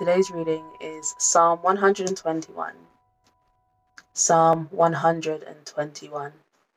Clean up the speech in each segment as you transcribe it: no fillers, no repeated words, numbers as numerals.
today's reading is Psalm 121. Psalm 121.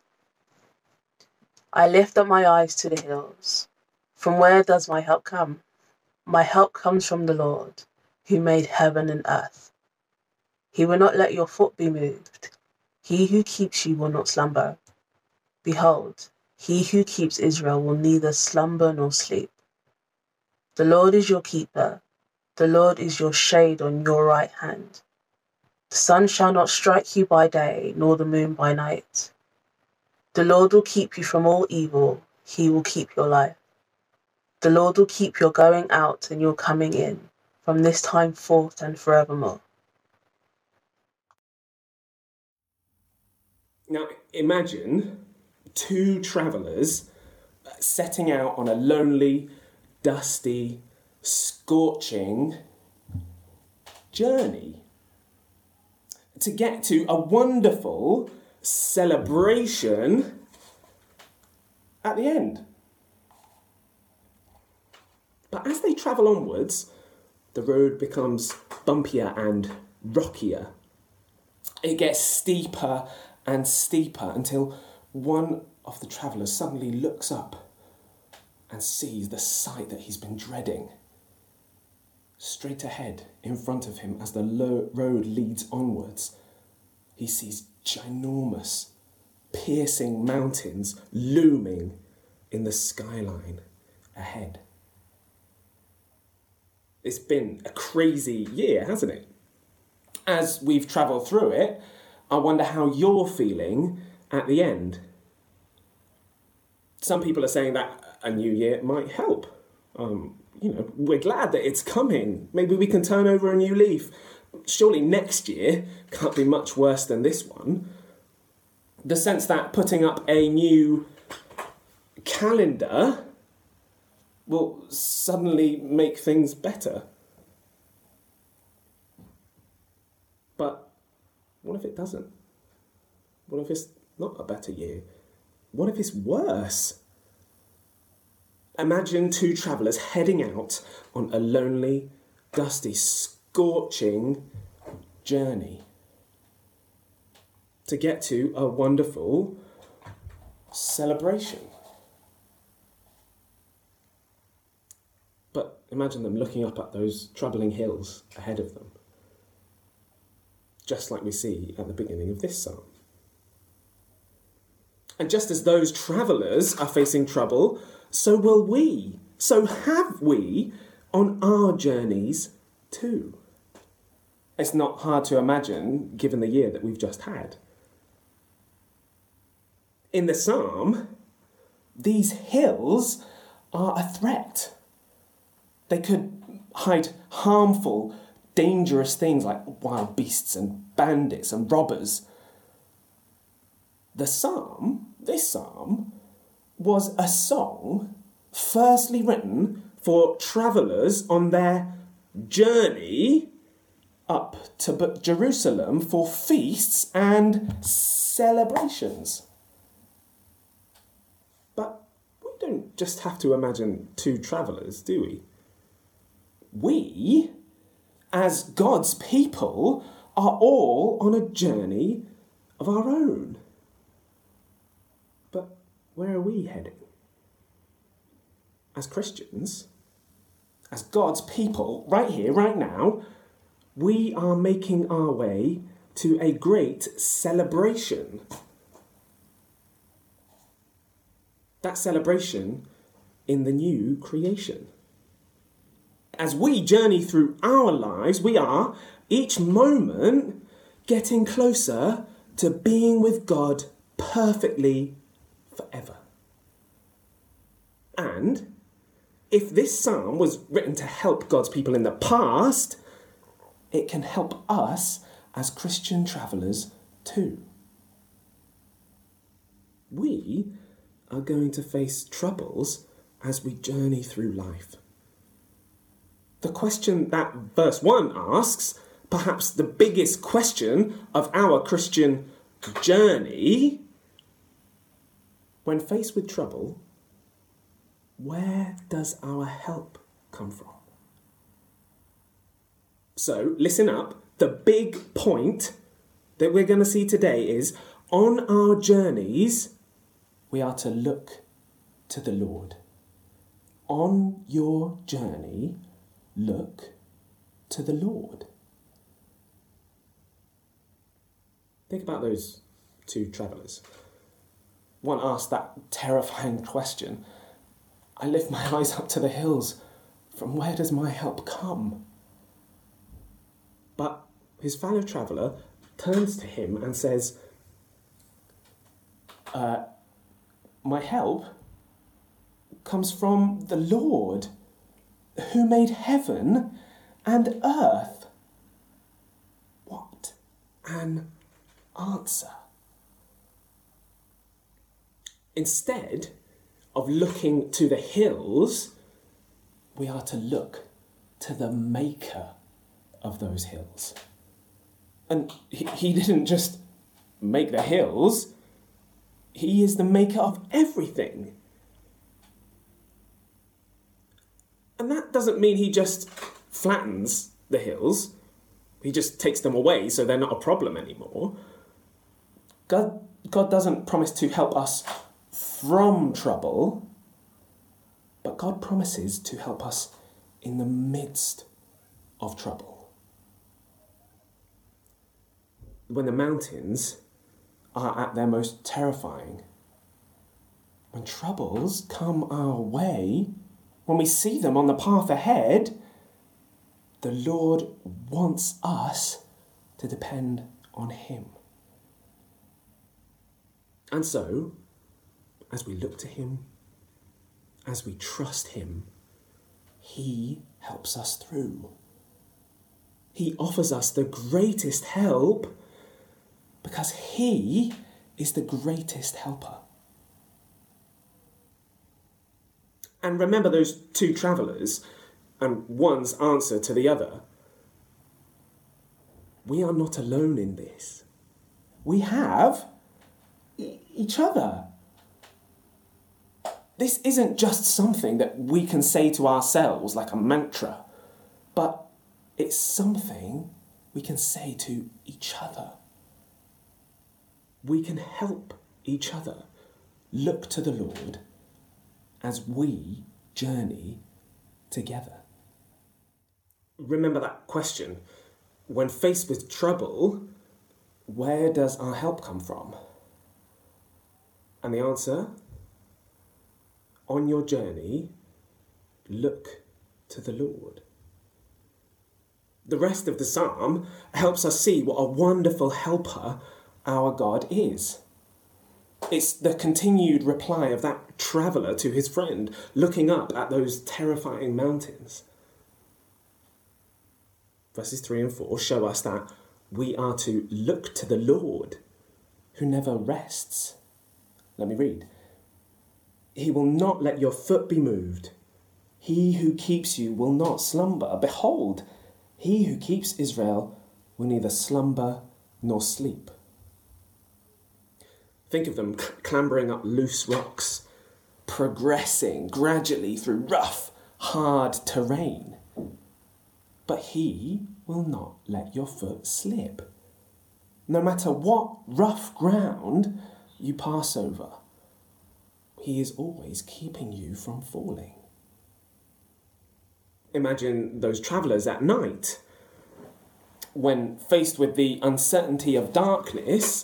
I lift up my eyes to the hills. From where does my help come? My help comes from the Lord, who made heaven and earth. He will not let your foot be moved. He who keeps you will not slumber. Behold, he who keeps Israel will neither slumber nor sleep. The Lord is your keeper. The Lord is your shade on your right hand. The sun shall not strike you by day, nor the moon by night. The Lord will keep you from all evil. He will keep your life. The Lord will keep your going out and your coming in, from this time forth and forevermore. Now, imagine two travellers setting out on a lonely, dusty, scorching journey to get to a wonderful celebration at the end. But as they travel onwards, the road becomes bumpier and rockier. It gets steeper and steeper until one of the travellers suddenly looks up and sees the sight that he's been dreading. Straight ahead, in front of him, as the road leads onwards, he sees ginormous, piercing mountains looming in the skyline ahead. It's been a crazy year, hasn't it? As we've travelled through it, I wonder how you're feeling at the end. Some people are saying that a new year might help. We're glad that it's coming. Maybe we can turn over a new leaf. Surely next year can't be much worse than this one. The sense that putting up a new calendar will suddenly make things better. But what if it doesn't? What if it's not a better year? What if it's worse? Imagine two travellers heading out on a lonely, dusty, scorching journey to get to a wonderful celebration. But imagine them looking up at those troubling hills ahead of them, just like we see at the beginning of this psalm. And just as those travellers are facing trouble, so will we. So have we on our journeys too. It's not hard to imagine, given the year that we've just had. In the psalm, these hills are a threat. They could hide harmful, dangerous things like wild beasts and bandits and robbers. This psalm, was a song firstly written for travellers on their journey up to Jerusalem for feasts and celebrations. But we don't just have to imagine two travellers, do we? We, as God's people, are all on a journey of our own. But where are we heading? As Christians, as God's people, right here, right now, we are making our way to a great celebration. That celebration in the new creation. As we journey through our lives, we are, each moment, getting closer to being with God perfectly forever. And if this psalm was written to help God's people in the past, it can help us as Christian travellers too. We are going to face troubles as we journey through life. The question that verse 1 asks, perhaps the biggest question of our Christian journey, when faced with trouble, where does our help come from? So, listen up. The big point that we're going to see today is, on our journeys, we are to look to the Lord. On your journey, look to the Lord. Think about those two travellers. One asked that terrifying question. I lift my eyes up to the hills. From where does my help come? But his fellow traveller turns to him and says, my help comes from the Lord, who made heaven and earth. What an answer. Instead of looking to the hills, we are to look to the maker of those hills. And he didn't just make the hills, he is the maker of everything. And that doesn't mean he just flattens the hills. He just takes them away so they're not a problem anymore. God doesn't promise to help us from trouble, but God promises to help us in the midst of trouble. When the mountains are at their most terrifying, when troubles come our way, when we see them on the path ahead, the Lord wants us to depend on him. And so, as we look to him, as we trust him, he helps us through. He offers us the greatest help because he is the greatest helper. And remember those two travellers and one's answer to the other. We are not alone in this. We have each other. This isn't just something that we can say to ourselves like a mantra, but it's something we can say to each other. We can help each other look to the Lord as we journey together. Remember that question. When faced with trouble, where does our help come from? And the answer? On your journey, look to the Lord. The rest of the psalm helps us see what a wonderful helper our God is. It's the continued reply of that traveller to his friend, looking up at those terrifying mountains. Verses 3 and 4 show us that we are to look to the Lord, who never rests. Let me read. He will not let your foot be moved. He who keeps you will not slumber. Behold, he who keeps Israel will neither slumber nor sleep. Think of them clambering up loose rocks, progressing gradually through rough, hard terrain. But he will not let your foot slip. No matter what rough ground you pass over, he is always keeping you from falling. Imagine those travellers at night. When faced with the uncertainty of darkness,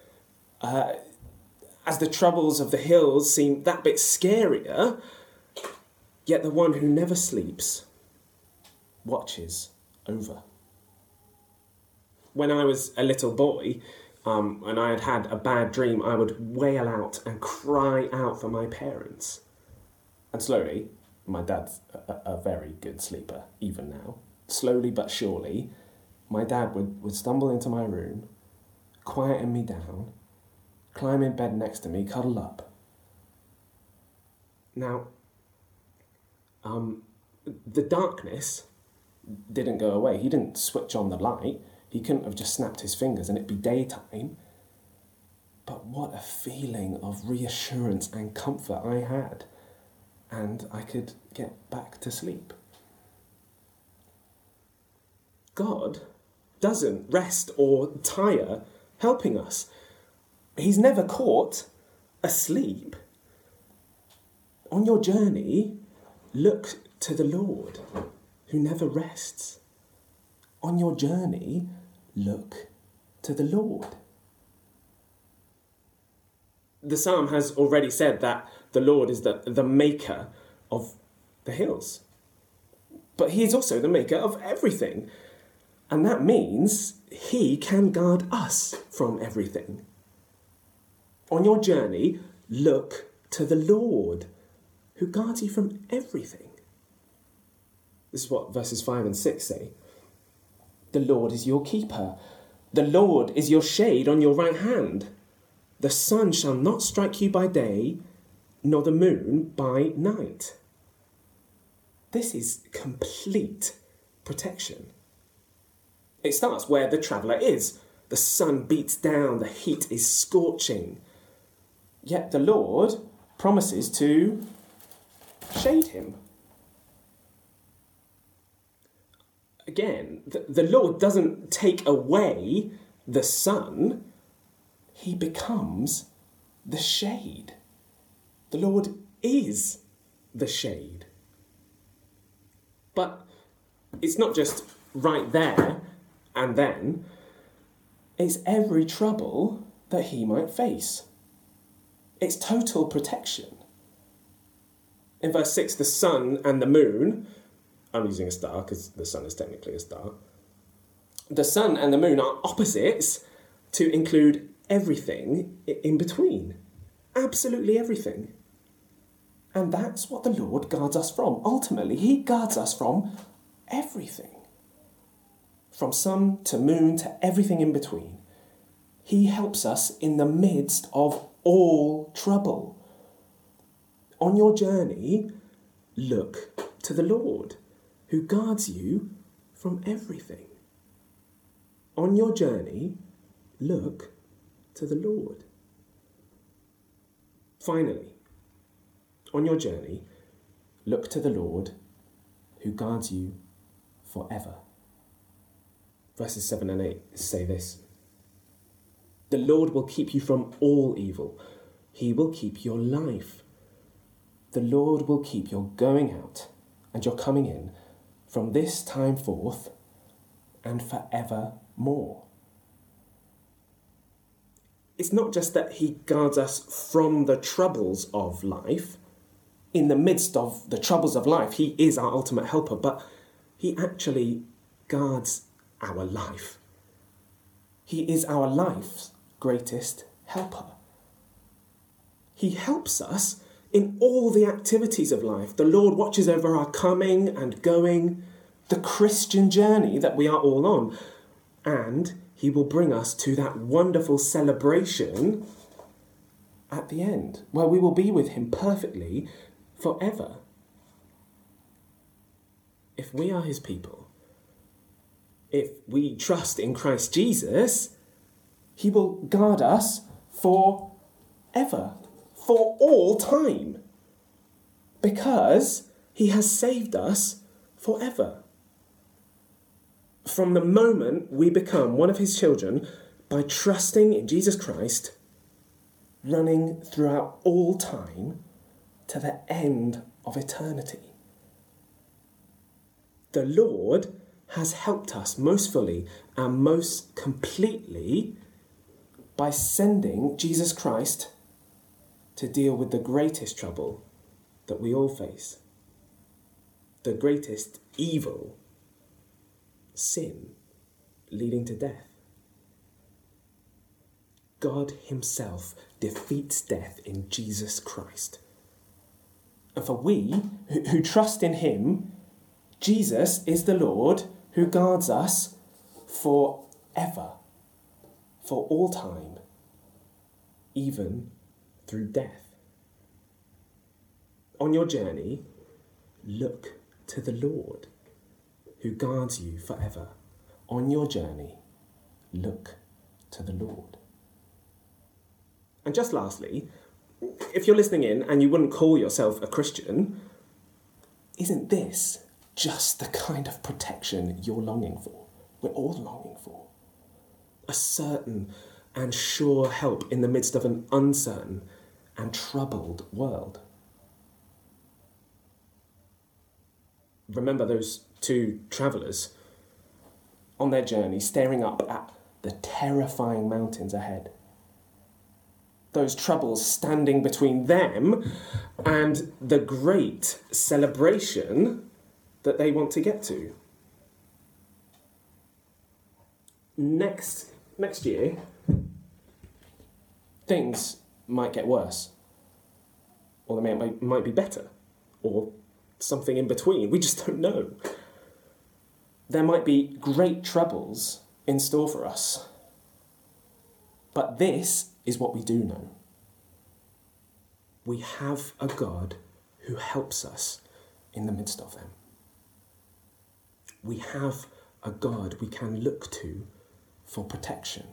as the troubles of the hills seem that bit scarier, yet the one who never sleeps watches over. When I was a little boy, and I had had a bad dream, I would wail out and cry out for my parents. And slowly, my dad's a very good sleeper, even now. Slowly but surely, my dad would stumble into my room, quieten me down, climb in bed next to me, cuddle up. Now, the darkness didn't go away. He didn't switch on the light. He couldn't have just snapped his fingers and it'd be daytime. But what a feeling of reassurance and comfort I had. And I could get back to sleep. God doesn't rest or tire helping us. He's never caught asleep. On your journey, look to the Lord, who never rests. On your journey, look to the Lord. The psalm has already said that the Lord is the maker of the hills. But he is also the maker of everything. And that means he can guard us from everything. On your journey, look to the Lord, who guards you from everything. This is what verses 5 and 6 say. The Lord is your keeper. The Lord is your shade on your right hand. The sun shall not strike you by day, nor the moon by night. This is complete protection. It starts where the traveller is. The sun beats down, the heat is scorching. Yet the Lord promises to shade him. Again, the Lord doesn't take away the sun, he becomes the shade. The Lord is the shade. But it's not just right there and then, it's every trouble that he might face. It's total protection. In verse 6, the sun and the moon, I'm using a star because the sun is technically a star. The sun and the moon are opposites to include everything in between. Absolutely everything. And that's what the Lord guards us from. Ultimately, he guards us from everything. From sun to moon to everything in between. He helps us in the midst of all trouble. On your journey, look to the Lord, who guards you from everything. On your journey, look to the Lord. Finally, on your journey, look to the Lord, who guards you forever. Verses 7 and 8 say this. The Lord will keep you from all evil. He will keep your life. The Lord will keep your going out and your coming in from this time forth and forevermore. It's not just that he guards us from the troubles of life. In the midst of the troubles of life, he is our ultimate helper, but he actually guards our life. He is our life's greatest helper. He helps us in all the activities of life. The Lord watches over our coming and going, the Christian journey that we are all on. And he will bring us to that wonderful celebration at the end, where we will be with him perfectly forever. If we are his people, if we trust in Christ Jesus, he will guard us forever, for all time, because he has saved us forever. From the moment we become one of his children, by trusting in Jesus Christ, running throughout all time to the end of eternity. The Lord has helped us most fully and most completely by sending Jesus Christ to deal with the greatest trouble that we all face. The greatest evil, sin, leading to death. God himself defeats death in Jesus Christ. And for we who trust in him, Jesus is the Lord who guards us forever, for all time, even through death. On your journey, look to the Lord, who guards you forever. On your journey, look to the Lord. And just lastly, if you're listening in and you wouldn't call yourself a Christian, isn't this just the kind of protection you're longing for? we're all longing for. A certain and sure help in the midst of an uncertain and troubled world. Remember those two travellers on their journey, staring up at the terrifying mountains ahead. Those troubles standing between them and the great celebration that they want to get to. Next year, things might get worse, or they might be better, or something in between. We just don't know. There might be great troubles in store for us. But this is what we do know. We have a God who helps us in the midst of them. We have a God we can look to for protection.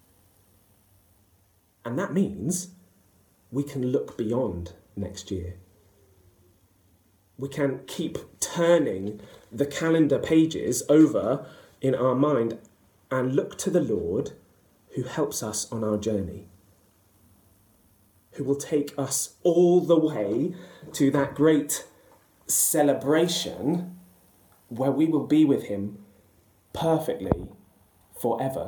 And that means we can look beyond next year. We can keep turning the calendar pages over in our mind and look to the Lord who helps us on our journey, who will take us all the way to that great celebration where we will be with him perfectly forever.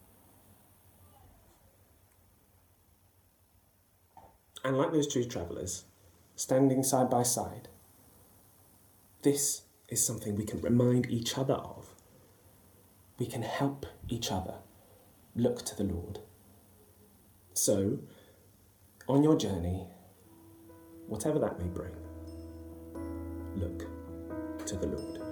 And like those two travellers, standing side by side, this is something we can remind each other of. We can help each other look to the Lord. So, on your journey, whatever that may bring, look to the Lord.